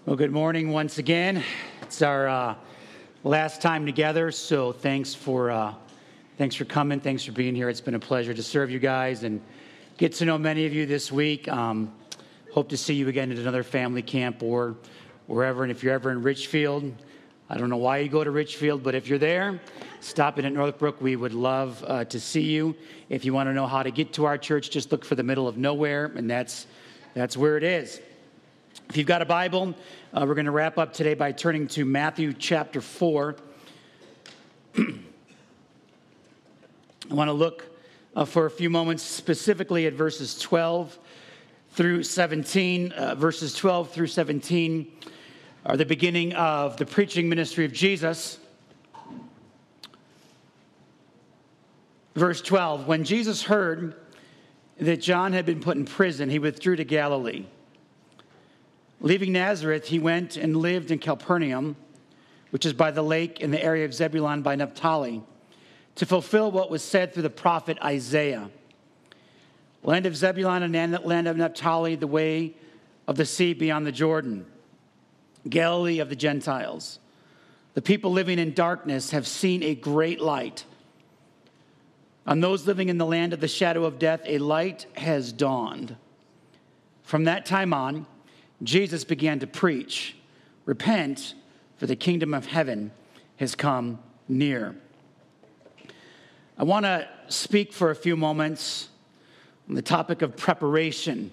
Well, good morning once again. It's our last time together, so thanks for coming. Thanks for being here. It's been a pleasure to serve you guys and get to know many of you this week. Hope to see you again at another family camp or wherever. And if you're ever in Richfield, I don't know why you go to Richfield, but if you're there, stop in at Northbrook. We would love to see you. If you want to know how to get to our church, just look for the middle of nowhere, and that's where it is. If you've got a Bible, we're going to wrap up today by turning to Matthew chapter 4. I want to look for a few moments specifically at verses 12 through 17. Verses 12 through 17 are the beginning of the preaching ministry of Jesus. Verse 12, when Jesus heard that John had been put in prison, he withdrew to Galilee. Leaving Nazareth, he went and lived in Capernaum, which is by the lake in the area of Zebulun by Naphtali, to fulfill what was said through the prophet Isaiah. Land of Zebulun and land of Naphtali, the way of the sea beyond the Jordan. Galilee of the Gentiles. The people living in darkness have seen a great light. On those living in the land of the shadow of death, a light has dawned. From that time on, Jesus began to preach, repent, for the kingdom of heaven has come near. I want to speak for a few moments on the topic of preparation.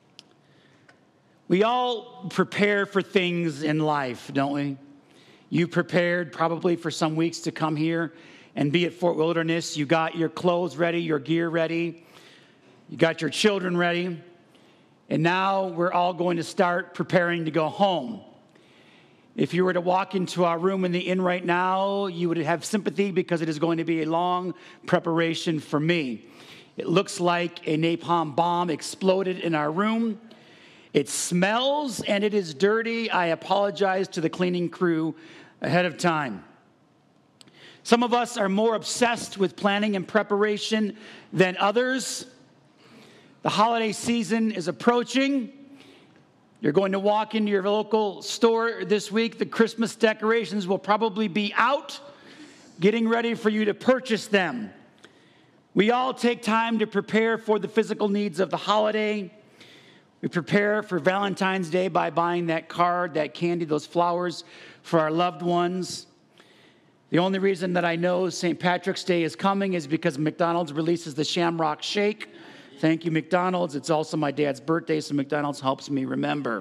We all prepare for things in life, don't we? You prepared probably for some weeks to come here and be at Fort Wilderness. You got your clothes ready, your gear ready. You got your children ready. And now we're all going to start preparing to go home. If you were to walk into our room in the inn right now, you would have sympathy because it is going to be a long preparation for me. It looks like a napalm bomb exploded in our room. It smells and it is dirty. I apologize to the cleaning crew ahead of time. Some of us are more obsessed with planning and preparation than others. The holiday season is approaching. You're going to walk into your local store this week. The Christmas decorations will probably be out, getting ready for you to purchase them. We all take time to prepare for the physical needs of the holiday. We prepare for Valentine's Day by buying that card, that candy, those flowers for our loved ones. The only reason that I know St. Patrick's Day is coming is because McDonald's releases the Shamrock Shake. Thank you, McDonald's. It's also my dad's birthday, so McDonald's helps me remember.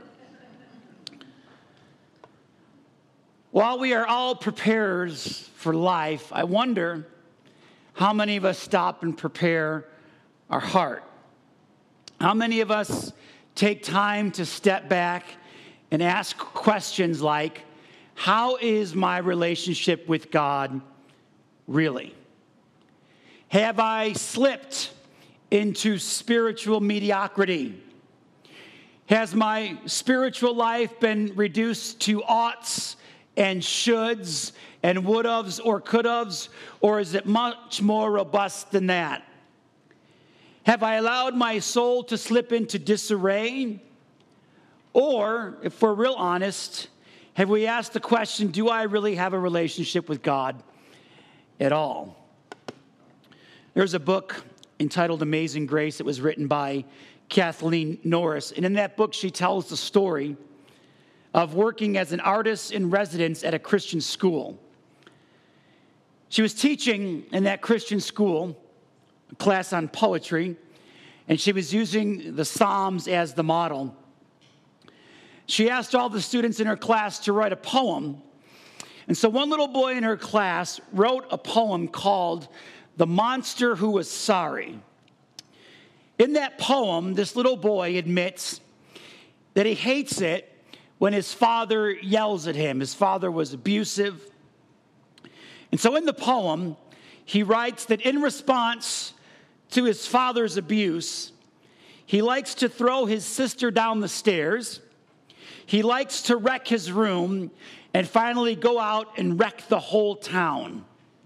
While we are all preparers for life, I wonder how many of us stop and prepare our heart. How many of us take time to step back and ask questions like, how is my relationship with God really? Have I slipped into spiritual mediocrity? Has my spiritual life been reduced to oughts and shoulds and would-ofs or could-ofs, or is it much more robust than that? Have I allowed my soul to slip into disarray? Or, if we're real honest, have we asked the question, do I really have a relationship with God at all? There's a book entitled Amazing Grace. It was written by Kathleen Norris. And in that book, she tells the story of working as an artist in residence at a Christian school. She was teaching in that Christian school a class on poetry, and she was using the Psalms as the model. She asked all the students in her class to write a poem. And so one little boy in her class wrote a poem called The Monster Who Was Sorry. In that poem, this little boy admits that he hates it when his father yells at him. His father was abusive. And so in the poem, he writes that in response to his father's abuse, he likes to throw his sister down the stairs. He likes to wreck his room and finally go out and wreck the whole town.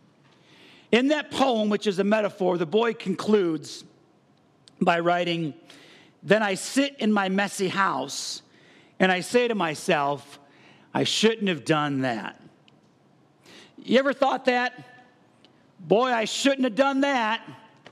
In that poem, which is a metaphor, the boy concludes by writing, "Then I sit in my messy house and I say to myself, I shouldn't have done that. You ever thought that? Boy, I shouldn't have done that.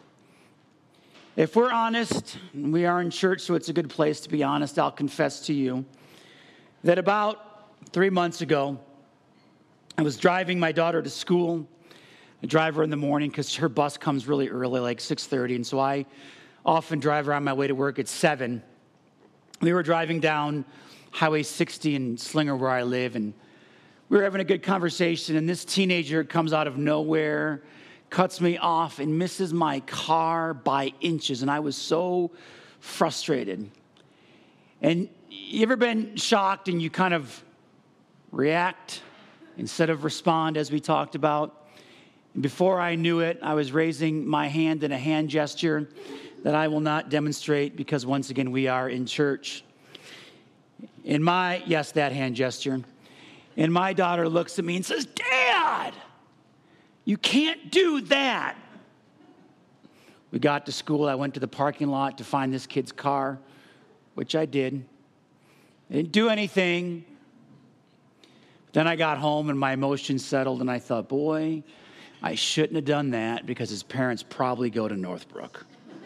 If we're honest, and we are in church, so it's a good place to be honest, I'll confess to you that about 3 months ago, I was driving my daughter to school. I drive her in the morning because her bus comes really early, like 6:30, and so I often drive her on my way to work at 7. We were driving down Highway 60 in Slinger where I live, and we were having a good conversation, and this teenager comes out of nowhere, cuts me off, and misses my car by inches, and I was so frustrated. And you ever been shocked and you kind of react instead of respond, as we talked about? And before I knew it, I was raising my hand in a hand gesture that I will not demonstrate because, once again, we are in church. That hand gesture. And my daughter looks at me and says, "Dad, you can't do that." We got to school. I went to the parking lot to find this kid's car, which I did. I didn't do anything. Then I got home and my emotions settled, and I thought, boy, I shouldn't have done that because his parents probably go to Northbrook.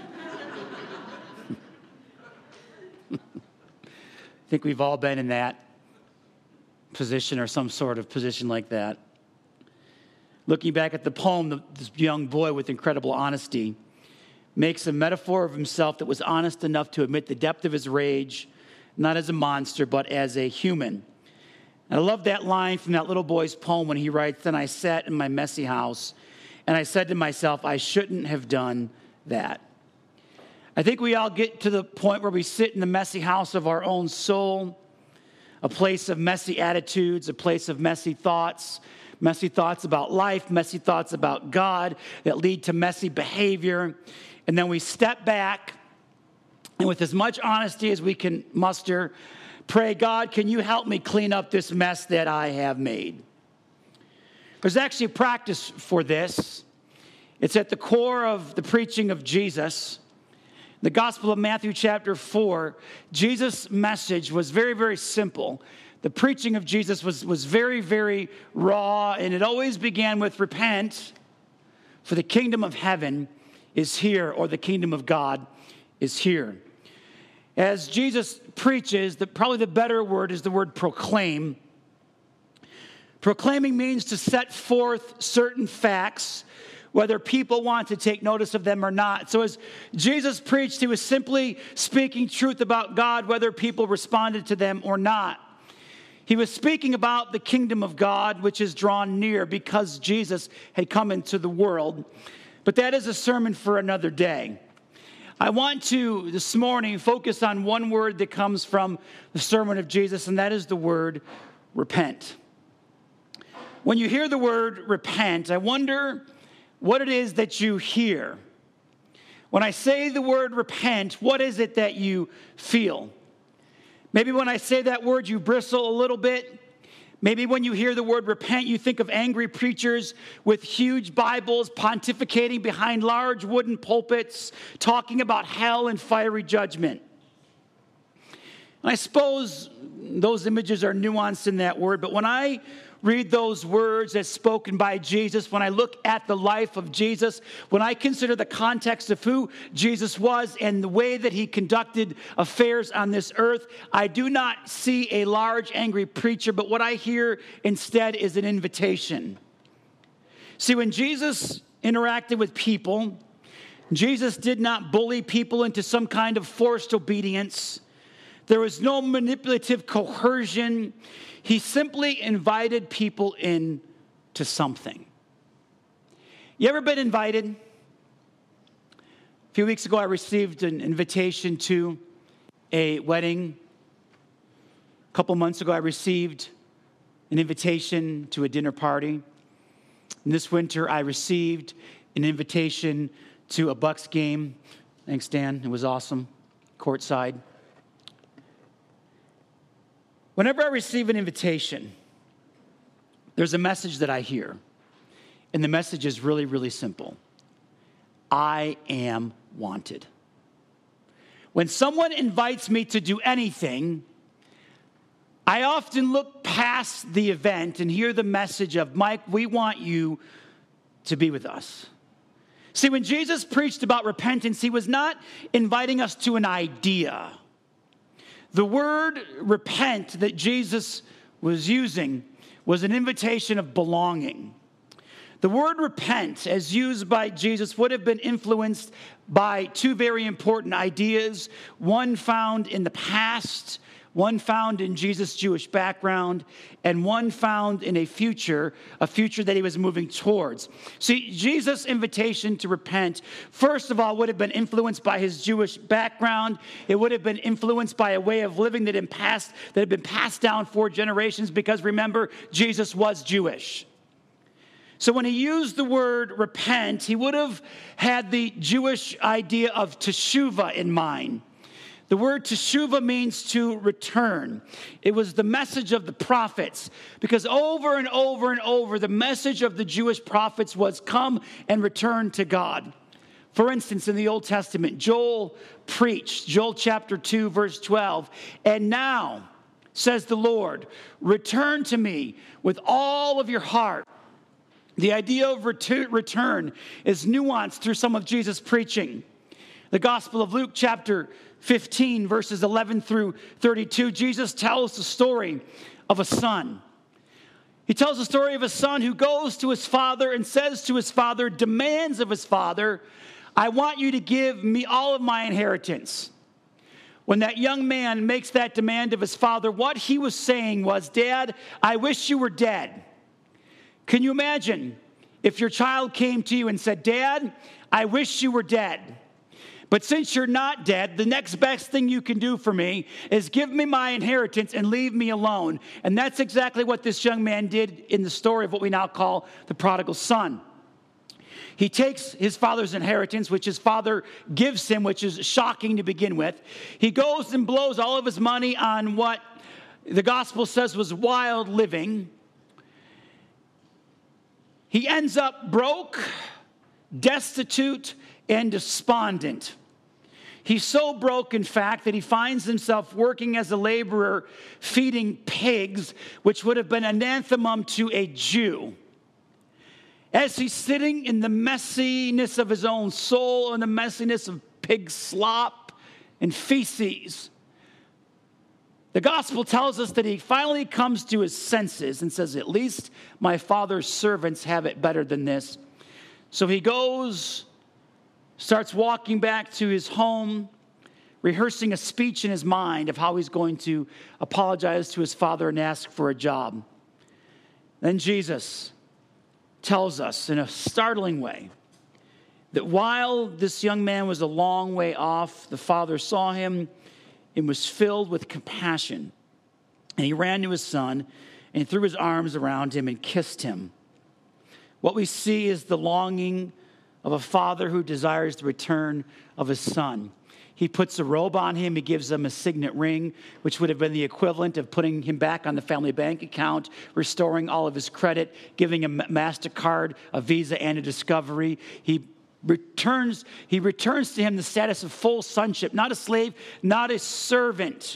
I think we've all been in that position or some sort of position like that. Looking back at the poem, this young boy with incredible honesty makes a metaphor of himself that was honest enough to admit the depth of his rage, not as a monster, but as a human. And I love that line from that little boy's poem when he writes, "Then I sat in my messy house, and I said to myself, I shouldn't have done that." I think we all get to the point where we sit in the messy house of our own soul, a place of messy attitudes, a place of messy thoughts about life, messy thoughts about God that lead to messy behavior. And then we step back, and with as much honesty as we can muster, pray, "God, can you help me clean up this mess that I have made?" There's actually a practice for this. It's at the core of the preaching of Jesus. The Gospel of Matthew chapter 4, Jesus' message was very, very simple. The preaching of Jesus was very, very raw, and it always began with repent, for the kingdom of heaven is here, or the kingdom of God is here. As Jesus preaches, probably the better word is the word proclaim. Proclaiming means to set forth certain facts, whether people want to take notice of them or not. So as Jesus preached, he was simply speaking truth about God, whether people responded to them or not. He was speaking about the kingdom of God, which is drawn near because Jesus had come into the world. But that is a sermon for another day. I want to, this morning, focus on one word that comes from the sermon of Jesus, and that is the word repent. When you hear the word repent, I wonder what it is that you hear. When I say the word repent, what is it that you feel? Maybe when I say that word, you bristle a little bit. Maybe when you hear the word repent, you think of angry preachers with huge Bibles pontificating behind large wooden pulpits, talking about hell and fiery judgment. And I suppose those images are nuanced in that word, but when I read those words as spoken by Jesus, when I look at the life of Jesus, when I consider the context of who Jesus was and the way that he conducted affairs on this earth, I do not see a large, angry preacher, but what I hear instead is an invitation. See, when Jesus interacted with people, Jesus did not bully people into some kind of forced obedience. There was no manipulative coercion. He simply invited people into something. You ever been invited? A few weeks ago, I received an invitation to a wedding. A couple months ago, I received an invitation to a dinner party. And this winter, I received an invitation to a Bucks game. Thanks, Dan. It was awesome. Courtside. Whenever I receive an invitation, there's a message that I hear. And the message is really, really simple. I am wanted. When someone invites me to do anything, I often look past the event and hear the message of, Mike, we want you to be with us. See, when Jesus preached about repentance, he was not inviting us to an idea. The word repent that Jesus was using was an invitation of belonging. The word repent, as used by Jesus, would have been influenced by two very important ideas, one found in the past, one found in Jesus' Jewish background, and one found in a future that he was moving towards. See, Jesus' invitation to repent, first of all, would have been influenced by his Jewish background. It would have been influenced by a way of living that had been passed down for generations, because remember, Jesus was Jewish. So when he used the word repent, he would have had the Jewish idea of teshuvah in mind. The word teshuvah means to return. It was the message of the prophets, because over and over and over, the message of the Jewish prophets was come and return to God. For instance, in the Old Testament, Joel preached, Joel chapter 2, verse 12, and now, says the Lord, return to me with all of your heart. The idea of return is nuanced through some of Jesus' preaching. The Gospel of Luke chapter 15, verses 11 through 32, Jesus tells the story of a son. He tells the story of a son who goes to his father and says to his father, demands of his father, I want you to give me all of my inheritance. When that young man makes that demand of his father, what he was saying was, Dad, I wish you were dead. Can you imagine if your child came to you and said, Dad, I wish you were dead. But since you're not dead, the next best thing you can do for me is give me my inheritance and leave me alone. And that's exactly what this young man did in the story of what we now call the prodigal son. He takes his father's inheritance, which his father gives him, which is shocking to begin with. He goes and blows all of his money on what the gospel says was wild living. He ends up broke, destitute, and despondent. He's so broke, in fact, that he finds himself working as a laborer feeding pigs, which would have been anathema to a Jew. As he's sitting in the messiness of his own soul and the messiness of pig slop and feces, the gospel tells us that he finally comes to his senses and says, at least my father's servants have it better than this. So he goes, starts walking back to his home, rehearsing a speech in his mind of how he's going to apologize to his father and ask for a job. Then Jesus tells us in a startling way that while this young man was a long way off, the father saw him and was filled with compassion. And he ran to his son and threw his arms around him and kissed him. What we see is the longing of a father who desires the return of his son. He puts a robe on him. He gives him a signet ring, which would have been the equivalent of putting him back on the family bank account, restoring all of his credit, giving him a MasterCard, a Visa, and a Discovery. He returns to him the status of full sonship, not a slave, not a servant,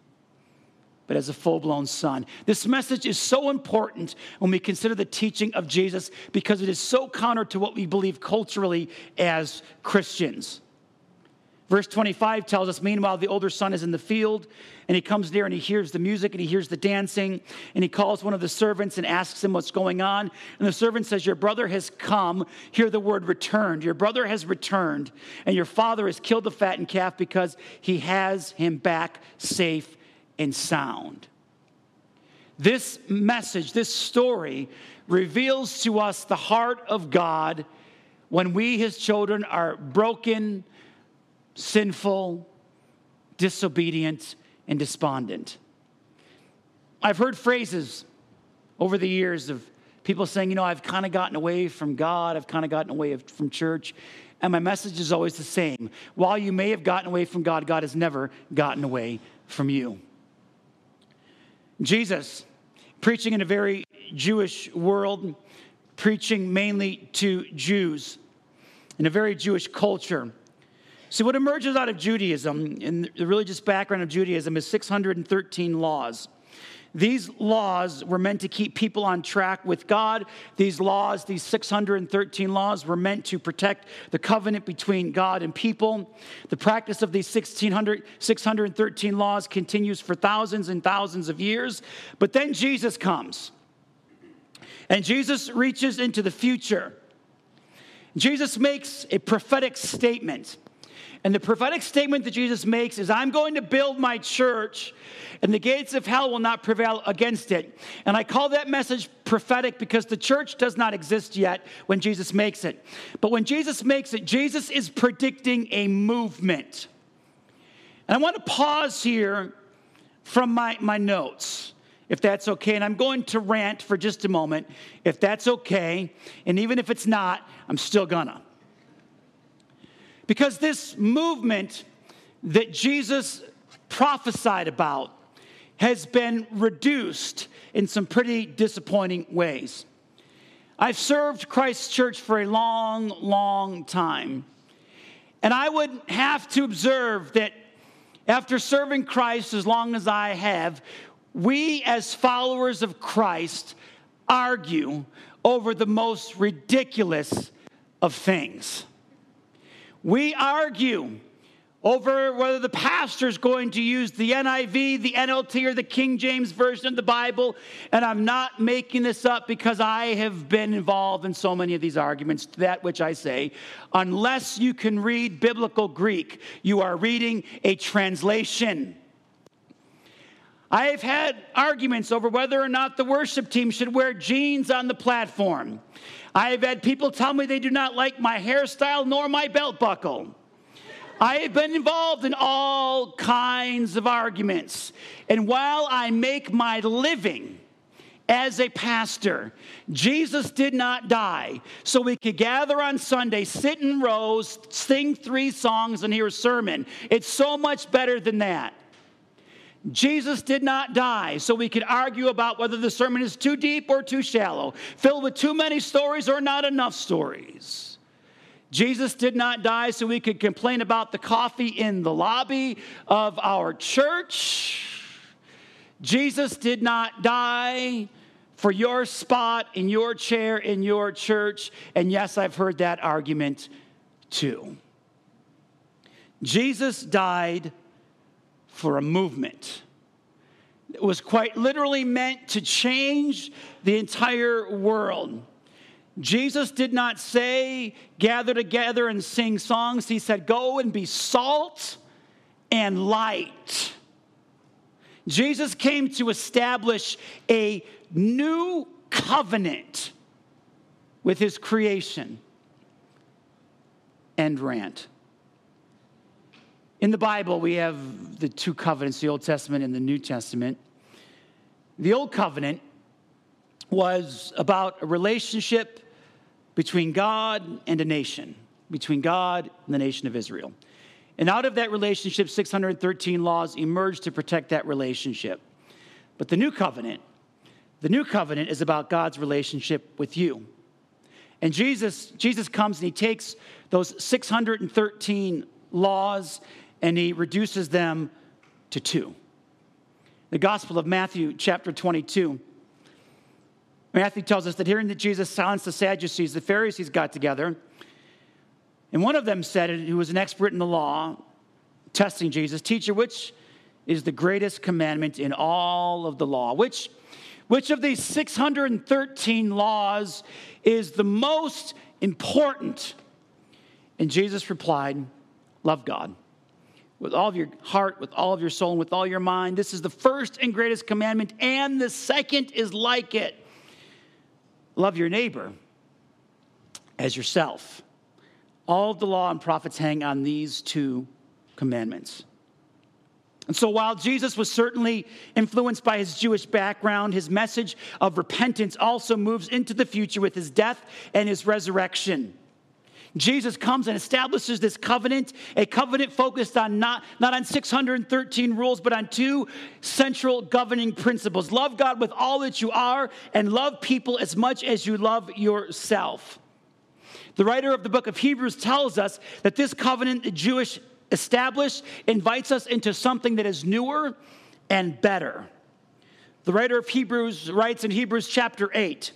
but as a full-blown son. This message is so important when we consider the teaching of Jesus, because it is so counter to what we believe culturally as Christians. Verse 25 tells us, meanwhile, the older son is in the field, and he comes near and he hears the music and he hears the dancing, and he calls one of the servants and asks him what's going on. And the servant says, your brother has come. Hear the word returned. Your brother has returned, and your father has killed the fattened calf because he has him back safe and sound. This message, this story, reveals to us the heart of God when we, his children, are broken, sinful, disobedient, and despondent. I've heard phrases over the years of people saying, I've kind of gotten away from God, I've kind of gotten away from church, and my message is always the same. While you may have gotten away from God, God has never gotten away from you. Jesus, preaching in a very Jewish world, preaching mainly to Jews, in a very Jewish culture. See, what emerges out of Judaism, and the religious background of Judaism, is 613 laws. These laws were meant to keep people on track with God. These laws, these 613 laws, were meant to protect the covenant between God and people. The practice of these 613 laws continues for thousands and thousands of years. But then Jesus comes. And Jesus reaches into the future. Jesus makes a prophetic statement. And the prophetic statement that Jesus makes is, I'm going to build my church, and the gates of hell will not prevail against it. And I call that message prophetic because the church does not exist yet when Jesus makes it. But when Jesus makes it, Jesus is predicting a movement. And I want to pause here from my notes, if that's okay. And I'm going to rant for just a moment, if that's okay. And even if it's not, I'm still gonna. Because this movement that Jesus prophesied about has been reduced in some pretty disappointing ways. I've served Christ's church for a long, long time. And I would have to observe that after serving Christ as long as I have, we as followers of Christ argue over the most ridiculous of things. We argue over whether the pastor is going to use the NIV, the NLT, or the King James Version of the Bible. And I'm not making this up because I have been involved in so many of these arguments. To that which I say, unless you can read biblical Greek, you are reading a translation. I have had arguments over whether or not the worship team should wear jeans on the platform. I have had people tell me they do not like my hairstyle nor my belt buckle. I have been involved in all kinds of arguments. And while I make my living as a pastor, Jesus did not die so we could gather on Sunday, sit in rows, sing 3 songs, and hear a sermon. It's so much better than that. Jesus did not die so we could argue about whether the sermon is too deep or too shallow, filled with too many stories or not enough stories. Jesus did not die so we could complain about the coffee in the lobby of our church. Jesus did not die for your spot in your chair in your church. And yes, I've heard that argument too. Jesus died for a movement. It was quite literally meant to change the entire world. Jesus did not say, gather together and sing songs. He said, go and be salt and light. Jesus came to establish a new covenant with his creation. End rant. In the Bible, we have the 2 covenants, the Old Testament and the New Testament. The Old Covenant was about a relationship between God and a nation, between God and the nation of Israel. And out of that relationship, 613 laws emerged to protect that relationship. But the New Covenant is about God's relationship with you. And Jesus comes and he takes those 613 laws and he reduces them to 2. The Gospel of Matthew, chapter 22. Matthew tells us that hearing that Jesus silenced the Sadducees, the Pharisees got together. And one of them said, who was an expert in the law, testing Jesus, teacher, which is the greatest commandment in all of the law? Which of these 613 laws is the most important? And Jesus replied, love God with all of your heart, with all of your soul, and with all your mind. This is the first and greatest commandment, and the second is like it. Love your neighbor as yourself. All of the law and prophets hang on these 2 commandments. And so while Jesus was certainly influenced by his Jewish background, his message of repentance also moves into the future with his death and his resurrection. Jesus comes and establishes this covenant, a covenant focused on not on 613 rules, but on 2 central governing principles. Love God with all that you are, and love people as much as you love yourself. The writer of the book of Hebrews tells us that this covenant the Jewish established invites us into something that is newer and better. The writer of Hebrews writes in Hebrews chapter 8,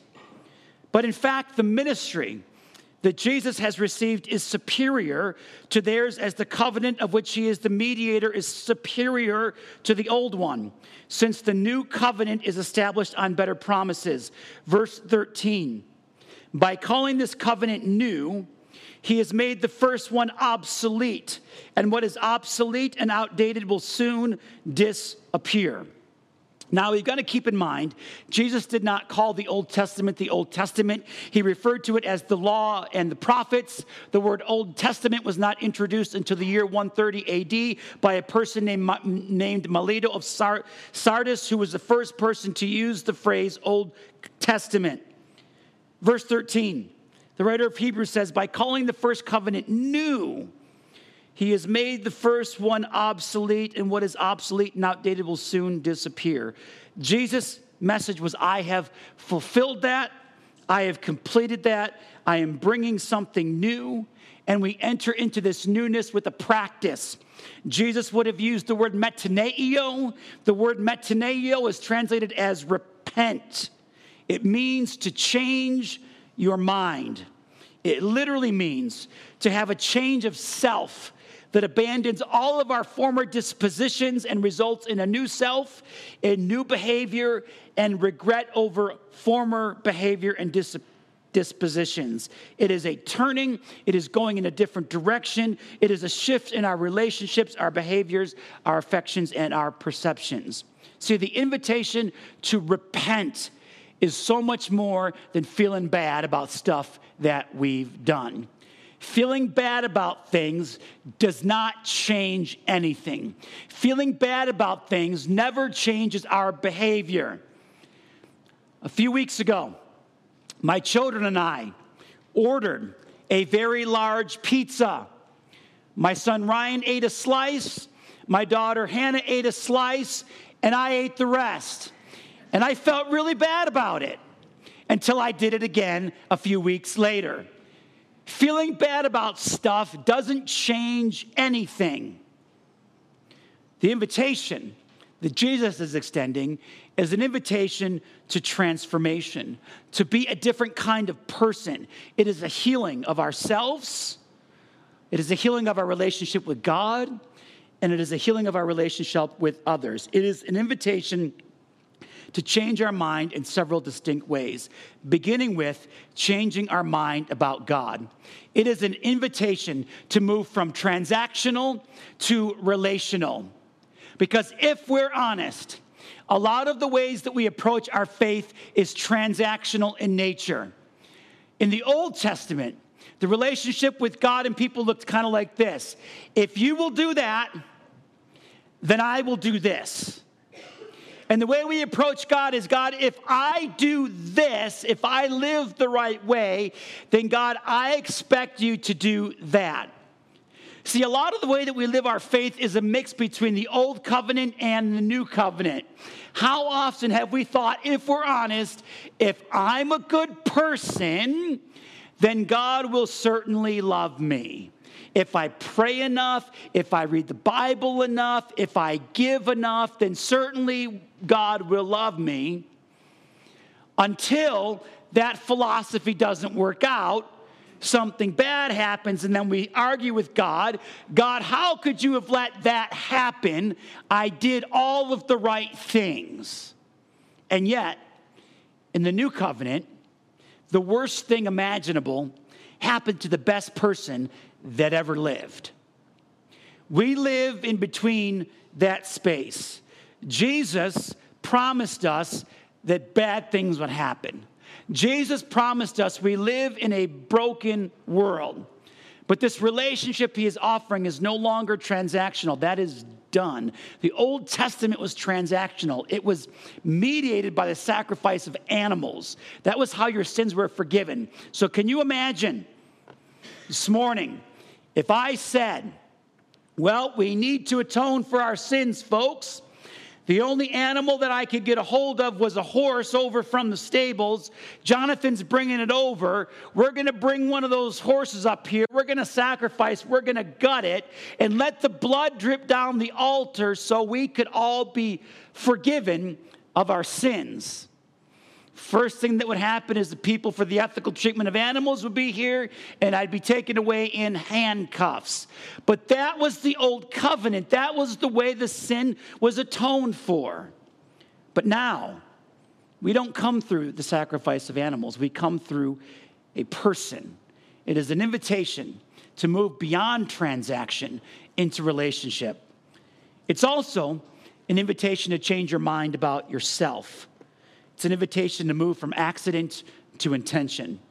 but in fact, the ministry that Jesus has received is superior to theirs, as the covenant of which he is the mediator is superior to the old one, since the new covenant is established on better promises. Verse 13, by calling this covenant new, he has made the first one obsolete, and what is obsolete and outdated will soon disappear. Now, we've got to keep in mind, Jesus did not call the Old Testament the Old Testament. He referred to it as the law and the prophets. The word Old Testament was not introduced until the year 130 AD by a person named Melito of Sardis, who was the first person to use the phrase Old Testament. Verse 13, the writer of Hebrews says, by calling the first covenant new, he has made the first one obsolete, and what is obsolete and outdated will soon disappear. Jesus' message was, I have fulfilled that. I have completed that. I am bringing something new. And we enter into this newness with a practice. Jesus would have used the word metanoeo. The word metanoeo is translated as repent. It means to change your mind. It literally means to have a change of self that abandons all of our former dispositions and results in a new self, in new behavior, and regret over former behavior and dispositions. It is a turning. It is going in a different direction. It is a shift in our relationships, our behaviors, our affections, and our perceptions. See, the invitation to repent is so much more than feeling bad about stuff that we've done. Feeling bad about things does not change anything. Feeling bad about things never changes our behavior. A few weeks ago, my children and I ordered a very large pizza. My son Ryan ate a slice, my daughter Hannah ate a slice, and I ate the rest. And I felt really bad about it until I did it again a few weeks later. Feeling bad about stuff doesn't change anything. The invitation that Jesus is extending is an invitation to transformation, to be a different kind of person. It is a healing of ourselves. It is a healing of our relationship with God, and it is a healing of our relationship with others. It is an invitation to change our mind in several distinct ways, beginning with changing our mind about God. It is an invitation to move from transactional to relational. Because if we're honest, a lot of the ways that we approach our faith is transactional in nature. In the Old Testament, the relationship with God and people looked kind of like this. If you will do that, then I will do this. And the way we approach God is, God, if I do this, if I live the right way, then God, I expect you to do that. See, a lot of the way that we live our faith is a mix between the old covenant and the new covenant. How often have we thought, if we're honest, if I'm a good person, then God will certainly love me. If I pray enough, if I read the Bible enough, if I give enough, then certainly God will love me. Until that philosophy doesn't work out, something bad happens, and then we argue with God. God, how could you have let that happen? I did all of the right things. And yet, in the new covenant, the worst thing imaginable happened to the best person that ever lived. We live in between that space. Jesus promised us that bad things would happen. Jesus promised us we live in a broken world. But this relationship he is offering is no longer transactional. That is done. The Old Testament was transactional. It was mediated by the sacrifice of animals. That was how your sins were forgiven. So can you imagine this morning, if I said, well, we need to atone for our sins, folks. The only animal that I could get a hold of was a horse over from the stables. Jonathan's bringing it over. We're going to bring one of those horses up here. We're going to sacrifice. We're going to gut it and let the blood drip down the altar so we could all be forgiven. of our sins. First thing that would happen is the people for the ethical treatment of animals would be here, and I'd be taken away in handcuffs. But that was the old covenant. That was the way the sin was atoned for. But now, we don't come through the sacrifice of animals. We come through a person. It is an invitation to move beyond transaction into relationship. It's also an invitation to change your mind about yourself. It's an invitation to move from accident to intention.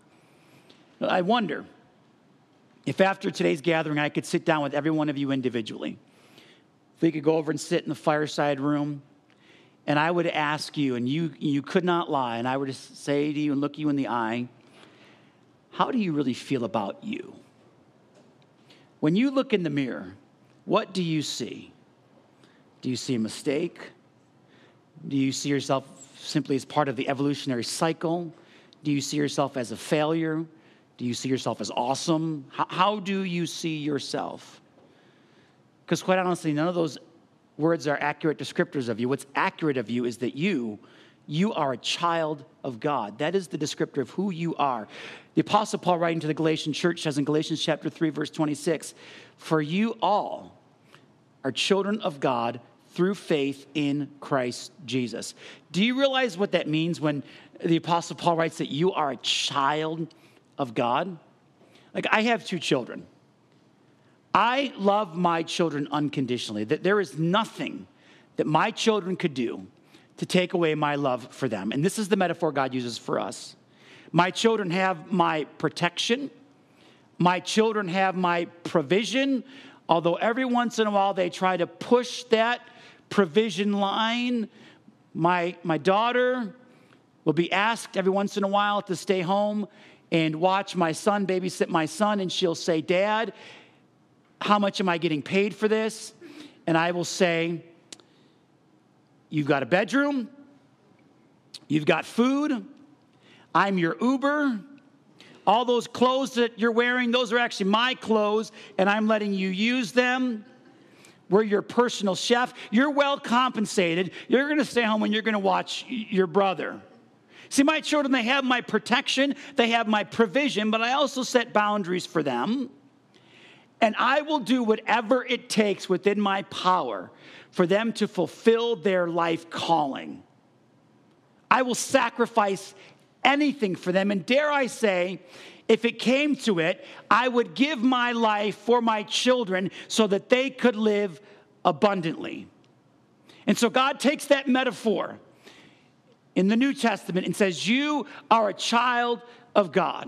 I wonder if after today's gathering, I could sit down with every one of you individually. If we could go over and sit in the fireside room, and I would ask you, and you could not lie, and I would say to you and look you in the eye, how do you really feel about you? When you look in the mirror, what do you see? Do you see a mistake? Do you see yourself simply as part of the evolutionary cycle? Do you see yourself as a failure? Do you see yourself as awesome? How do you see yourself? Because quite honestly, none of those words are accurate descriptors of you. What's accurate of you is that you are a child of God. That is the descriptor of who you are. The Apostle Paul, writing to the Galatian church, says in Galatians chapter 3, verse 26, "For you all are children of God through faith in Christ Jesus." Do you realize what that means when the Apostle Paul writes that you are a child of God? Like, I have 2 children. I love my children unconditionally. That there is nothing that my children could do to take away my love for them. And this is the metaphor God uses for us. My children have my protection. My children have my provision. Although every once in a while they try to push that provision line. My daughter will be asked every once in a while to stay home and watch my son, babysit my son, and she'll say, "Dad, how much am I getting paid for this?" And I will say, "You've got a bedroom, you've got food, I'm your Uber. All those clothes that you're wearing, those are actually my clothes, and I'm letting you use them. We're your personal chef. You're well compensated. You're going to stay home and you're going to watch your brother." See, my children, they have my protection, they have my provision, but I also set boundaries for them. And I will do whatever it takes within my power for them to fulfill their life calling. I will sacrifice anything for them. And dare I say, if it came to it, I would give my life for my children so that they could live abundantly. And so God takes that metaphor in the New Testament and says, you are a child of God.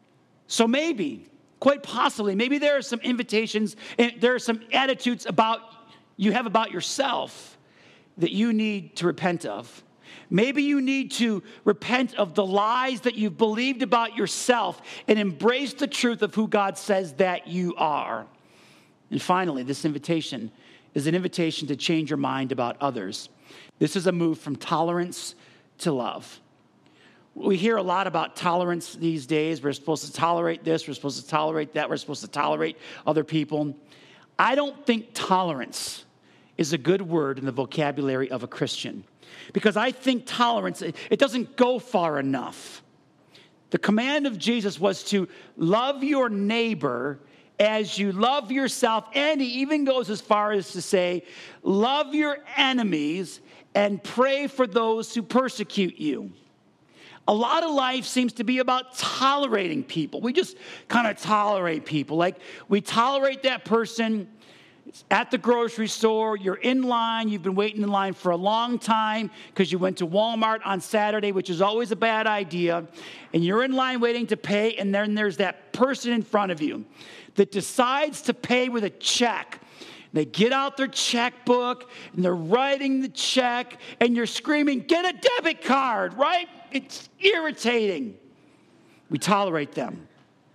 So maybe, quite possibly, maybe there are some invitations and there are some attitudes you have about yourself that you need to repent of. Maybe you need to repent of the lies that you've believed about yourself and embrace the truth of who God says that you are. And finally, this invitation is an invitation to change your mind about others. This is a move from tolerance to love. We hear a lot about tolerance these days. We're supposed to tolerate this. We're supposed to tolerate that. We're supposed to tolerate other people. I don't think tolerance is a good word in the vocabulary of a Christian, because I think tolerance, it doesn't go far enough. The command of Jesus was to love your neighbor as you love yourself, and he even goes as far as to say, love your enemies and pray for those who persecute you. A lot of life seems to be about tolerating people. We just kind of tolerate people. Like, we tolerate that person at the grocery store. You're in line. You've been waiting in line for a long time because you went to Walmart on Saturday, which is always a bad idea. And you're in line waiting to pay, and then there's that person in front of you that decides to pay with a check. They get out their checkbook, and they're writing the check, and you're screaming, "Get a debit card," right? It's irritating. We tolerate them.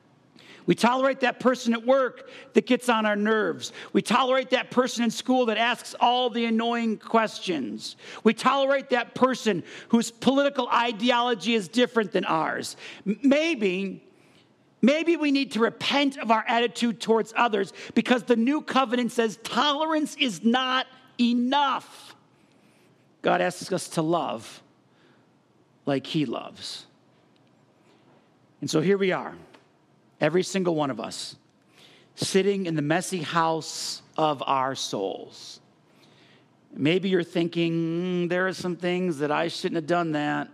We tolerate that person at work that gets on our nerves. We tolerate that person in school that asks all the annoying questions. We tolerate that person whose political ideology is different than ours. Maybe we need to repent of our attitude towards others, because the new covenant says tolerance is not enough. God asks us to love like he loves. And so here we are, every single one of us, sitting in the messy house of our souls. Maybe you're thinking, there are some things that I shouldn't have done that.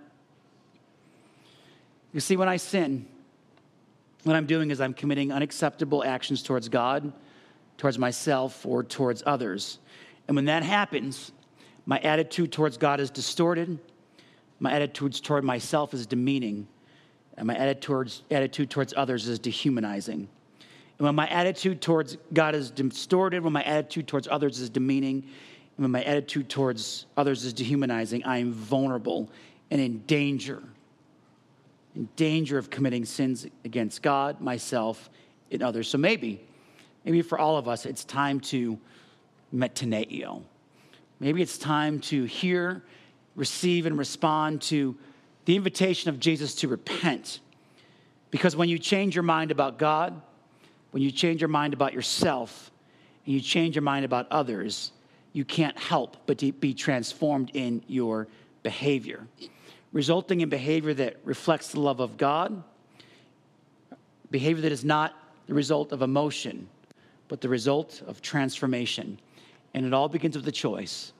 You see, when I sin, what I'm doing is I'm committing unacceptable actions towards God, towards myself, or towards others. And when that happens, my attitude towards God is distorted. My attitude toward myself is demeaning. And my attitude towards others is dehumanizing. And when my attitude towards God is distorted, when my attitude towards others is demeaning, and when my attitude towards others is dehumanizing, I am vulnerable and in danger of committing sins against God, myself, and others. So maybe for all of us, it's time to metanoeo. Maybe it's time to hear, receive, and respond to the invitation of Jesus to repent. Because when you change your mind about God, when you change your mind about yourself, and you change your mind about others, you can't help but to be transformed in your behavior, resulting in behavior that reflects the love of God, behavior that is not the result of emotion, but the result of transformation. And it all begins with the choice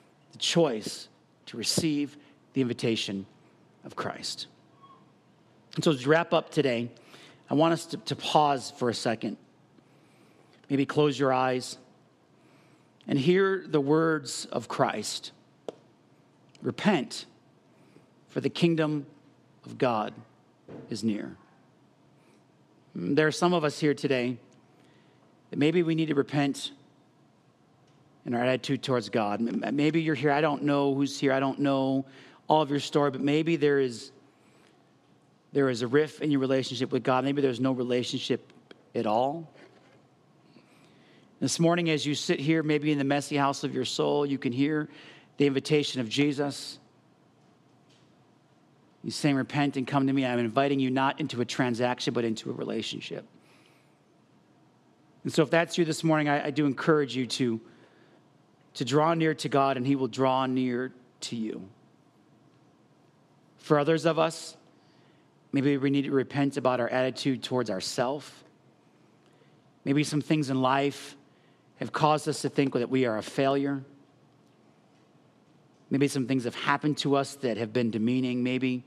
to receive the invitation of Christ. And so as we wrap up today, I want us to pause for a second. Maybe close your eyes and hear the words of Christ. Repent, for the kingdom of God is near. There are some of us here today that maybe we need to repent in our attitude towards God. Maybe you're here. I don't know who's here. I don't know all of your story, but maybe there is a rift in your relationship with God. Maybe there's no relationship at all. This morning, as you sit here, maybe in the messy house of your soul, you can hear the invitation of Jesus. He's saying, repent and come to me. I'm inviting you not into a transaction, but into a relationship. And so if that's you this morning, I do encourage you to draw near to God, and he will draw near to you. For others of us, maybe we need to repent about our attitude towards ourselves. Maybe some things in life have caused us to think that we are a failure. Maybe some things have happened to us that have been demeaning. Maybe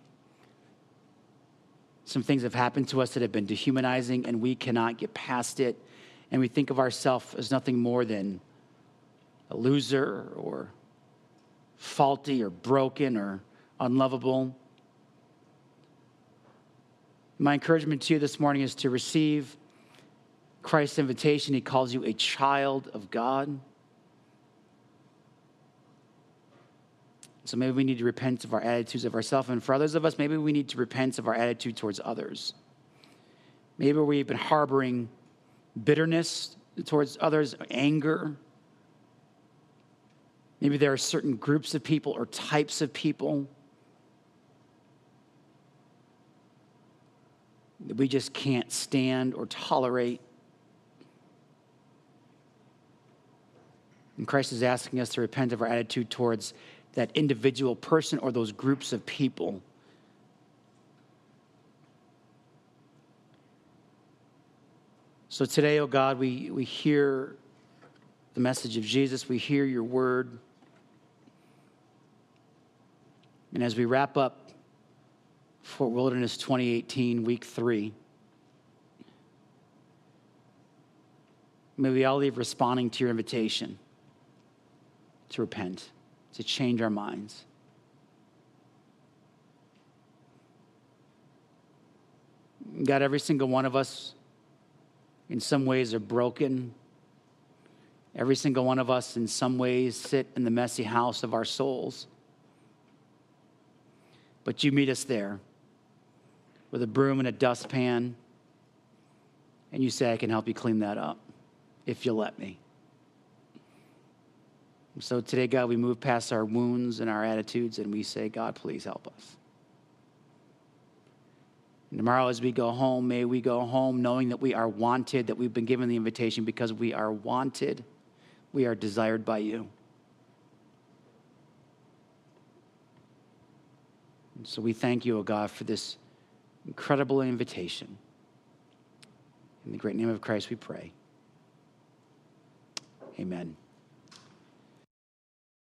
some things have happened to us that have been dehumanizing, and we cannot get past it. And we think of ourselves as nothing more than a loser or faulty or broken or unlovable. My encouragement to you this morning is to receive Christ's invitation. He calls you a child of God. So maybe we need to repent of our attitudes of ourselves. And for others of us, maybe we need to repent of our attitude towards others. Maybe we've been harboring bitterness towards others, anger. Maybe there are certain groups of people or types of people that we just can't stand or tolerate. And Christ is asking us to repent of our attitude towards that individual person or those groups of people. So today, oh God, we hear the message of Jesus. We hear your word. And as we wrap up Fort Wilderness 2018, week 3, may we all leave responding to your invitation to repent, to change our minds. God, every single one of us in some ways are broken. Every single one of us in some ways sit in the messy house of our souls. But you meet us there with a broom and a dustpan, and you say, I can help you clean that up if you'll let me. So today, God, we move past our wounds and our attitudes, and we say, God, please help us. And tomorrow as we go home, may we go home knowing that we are wanted, that we've been given the invitation because we are wanted. We are desired by you. So we thank you, O God, for this incredible invitation. In the great name of Christ we pray. Amen.